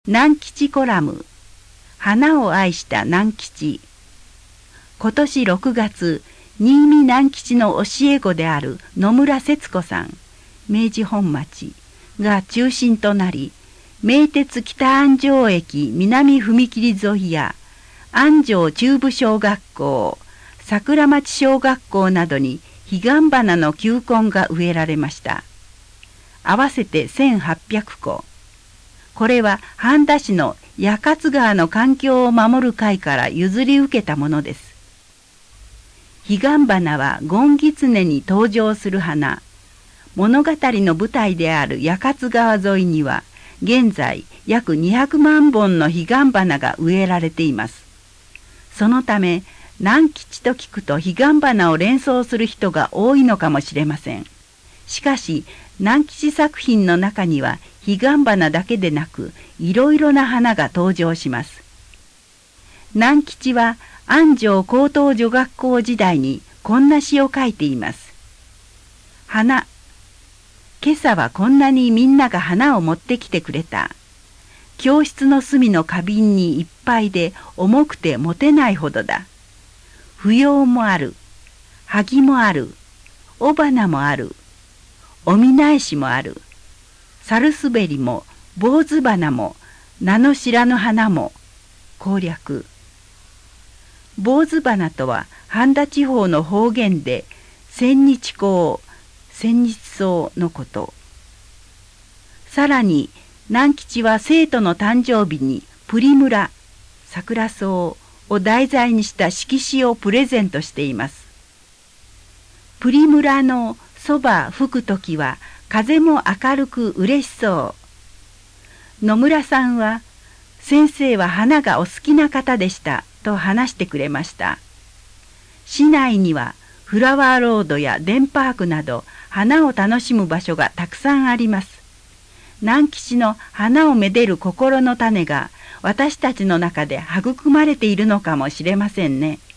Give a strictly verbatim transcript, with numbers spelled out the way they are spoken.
南吉コラム、花を愛した南吉。今年ろくがつ、新見南吉の教え子である野村節子さん、明治本町が中心となり、名鉄北安城駅南踏切沿いや安城中部小学校、桜町小学校などに彼岸花の球根が植えられました。合わせてせんはっぴゃくこ。これは半田市の矢勝川の環境を守る会から譲り受けたものです。彼岸花はゴンギツネに登場する花。物語の舞台である矢勝川沿いには現在約にひゃくまんぼんの彼岸花が植えられています。そのため南吉と聞くと彼岸花を連想する人が多いのかもしれません。しかし南吉作品の中には彼岸花だけでなくいろいろな花が登場します。南吉は安城高等女学校時代にこんな詩を書いています。花。今朝はこんなにみんなが花を持ってきてくれた。教室の隅の花瓶にいっぱいで重くて持てないほどだ。芙蓉もある。萩もある。雄花もある。おみなえしもある。サルスベリも坊主花も名の知らぬ花も。攻略。坊主花とは半田地方の方言で千日紅、千日草のこと。さらに南吉は生徒の誕生日にプリムラ、桜草を題材にした色紙をプレゼントしています。プリムラのそば吹くときは風も明るく嬉しそう。野村さんは、先生は花がお好きな方でしたと話してくれました。市内にはフラワーロードやデンパークなど花を楽しむ場所がたくさんあります。南吉の花をめでる心の種が私たちの中で育まれているのかもしれませんね。